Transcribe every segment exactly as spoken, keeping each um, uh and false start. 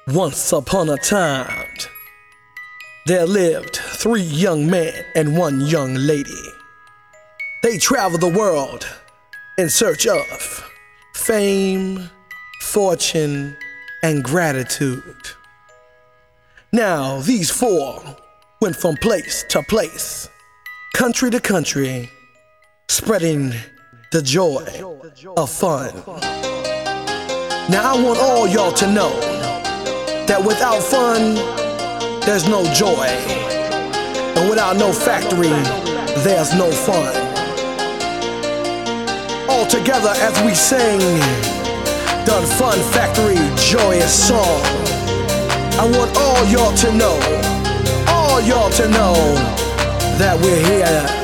Once upon a time, there lived three young men and one young lady. They traveled the world in search of fame, fortune, and gratitude. Now, these four went from place to place, country to country, spreading the joy of fun. Now, I want all y'all to know that without fun, there's no joy. And without no factory, there's no fun. All together as we sing the Fun Factory joyous song. I want all y'all to know, all y'all to know that we're here.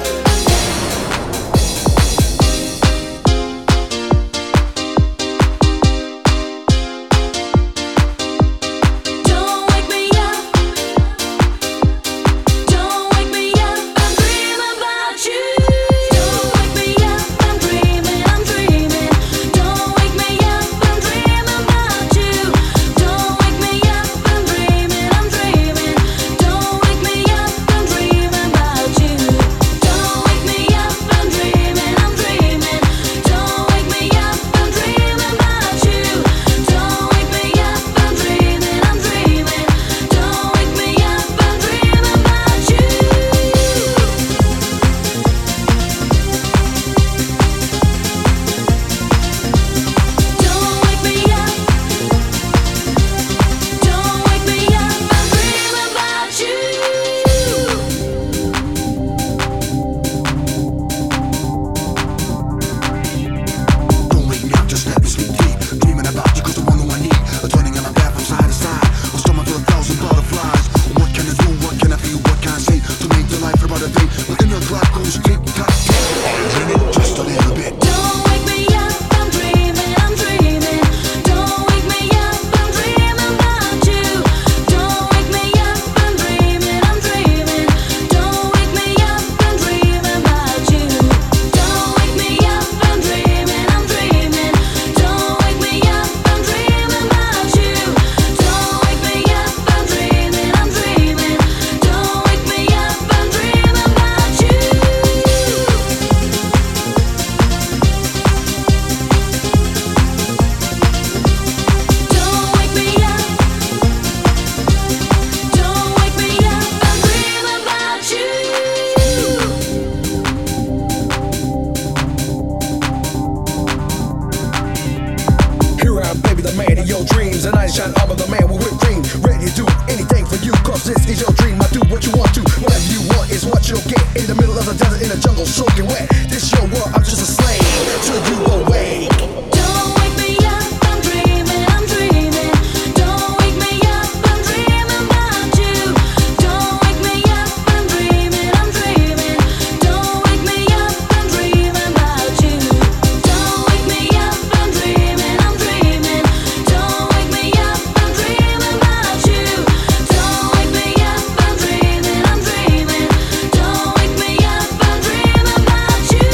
Dreams and I shine all of the man with whipped cream, ready to do anything for you, cause this is your dream. I do what you want to, whatever you want is what you'll get. In the middle of the desert, in the jungle, soaking wet. This your world, I'm just a slave till you awake. Don't wake me up, I'm dreaming, I'm dreaming. Don't wake me up, I'm dreaming about you. Don't wake me up, I'm dreaming, I'm dreaming. Don't wake me up, I'm dreaming about you. Don't wake me up, I'm dreaming, I'm dreaming. Don't wake me up, I'm dreaming about you. Don't wake me up, I'm dreaming, I'm dreaming. Don't wake me up, I'm dreaming about you.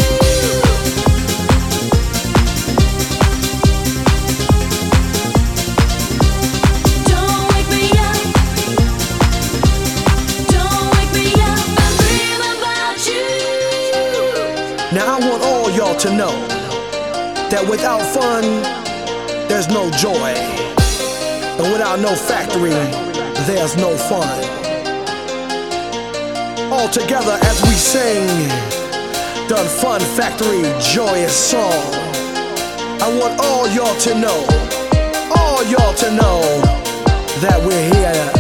Don't wake me up. Don't wake me up, I'm dreaming about you. Now I want all y'all to know that without fun, there's no joy. And without no factory, there's no fun. All together as we sing the Fun Factory joyous song. I want all y'all to know, all y'all to know that we're here.